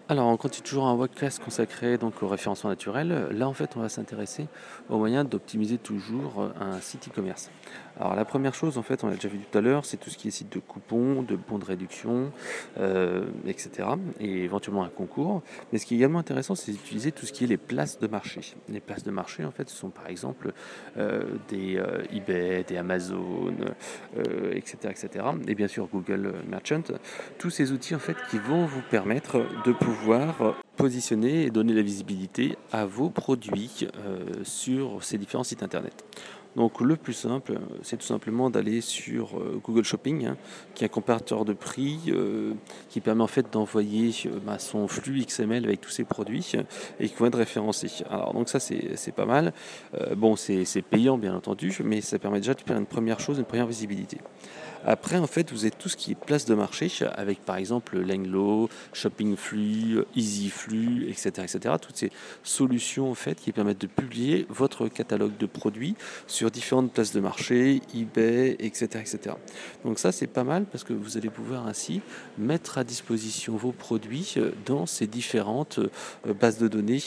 Alors, on continue toujours un webcast consacré donc au référencement naturel. Là, en fait, on va s'intéresser aux moyens d'optimiser toujours un site e-commerce. Alors, la première chose, en fait, on l'a déjà vu tout à l'heure, c'est tout ce qui est site de coupons, de bons de réduction, etc. Et éventuellement un concours. Mais ce qui est également intéressant, c'est d'utiliser tout ce qui est les places de marché. Les places de marché, en fait, ce sont par exemple des eBay, des Amazon, etc., etc. Et bien sûr Google Merchant. Tous ces outils, en fait, qui vont vous permettre de pouvoir positionner et donner la visibilité à vos produits sur ces différents sites internet. Donc le plus simple, c'est tout simplement d'aller sur Google Shopping, hein, qui est un comparateur de prix qui permet en fait d'envoyer son flux XML avec tous ces produits et qui vont être référencés. Alors donc ça c'est pas mal. Bon c'est payant bien entendu, mais ça permet déjà de faire une première chose, une première visibilité. Après, en fait, vous avez tout ce qui est place de marché avec, par exemple, Lenglo, Shopping Flux, Easy Flux, etc., etc. Toutes ces solutions, en fait, qui permettent de publier votre catalogue de produits sur différentes places de marché, eBay, etc., etc. Donc ça, c'est pas mal parce que vous allez pouvoir ainsi mettre à disposition vos produits dans ces différentes bases de données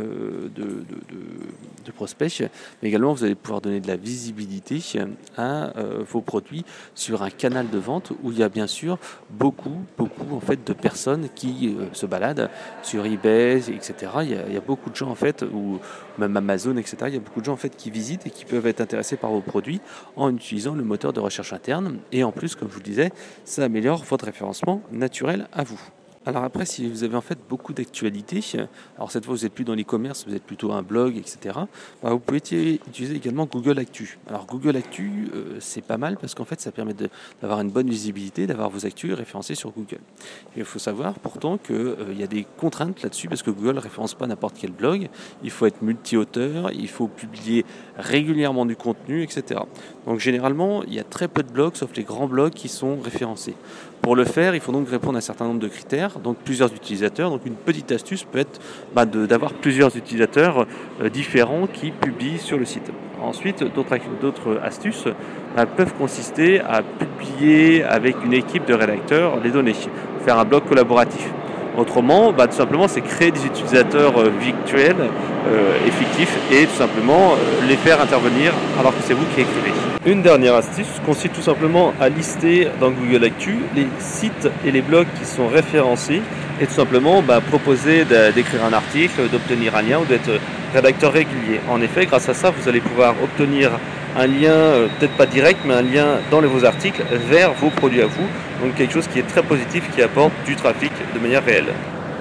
de prospects. Mais également, vous allez pouvoir donner de la visibilité à vos produits sur un canal de vente où il y a bien sûr beaucoup en fait de personnes qui se baladent sur eBay, etc. Il y a beaucoup de gens en fait, ou même Amazon, etc. Il y a beaucoup de gens en fait qui visitent et qui peuvent être intéressés par vos produits en utilisant le moteur de recherche interne. Et en plus, comme je vous le disais, ça améliore votre référencement naturel à vous. Alors après, si vous avez en fait beaucoup d'actualités, alors cette fois vous n'êtes plus dans l'e-commerce, vous êtes plutôt un blog, etc. Vous pouvez utiliser également Google Actu. Alors Google Actu, c'est pas mal parce qu'en fait ça permet d'avoir une bonne visibilité, d'avoir vos actus référencés sur Google. Et il faut savoir pourtant qu'il y a des contraintes là-dessus parce que Google ne référence pas n'importe quel blog. Il faut être multi-auteur, il faut publier régulièrement du contenu, etc. Donc généralement, il y a très peu de blogs, sauf les grands blogs qui sont référencés. Pour le faire, il faut donc répondre à un certain nombre de critères, donc plusieurs utilisateurs. Donc une petite astuce peut être d'avoir plusieurs utilisateurs différents qui publient sur le site. Ensuite, d'autres astuces peuvent consister à publier avec une équipe de rédacteurs les données, faire un blog collaboratif. Autrement, tout simplement, c'est créer des utilisateurs virtuels et fictifs et tout simplement les faire intervenir alors que c'est vous qui écrivez. Une dernière astuce consiste tout simplement à lister dans Google Actu les sites et les blogs qui sont référencés et tout simplement proposer d'écrire un article, d'obtenir un lien ou d'être rédacteur régulier. En effet, grâce à ça, vous allez pouvoir obtenir un lien, peut-être pas direct, mais un lien dans vos articles vers vos produits à vous. Donc quelque chose qui est très positif, qui apporte du trafic de manière réelle.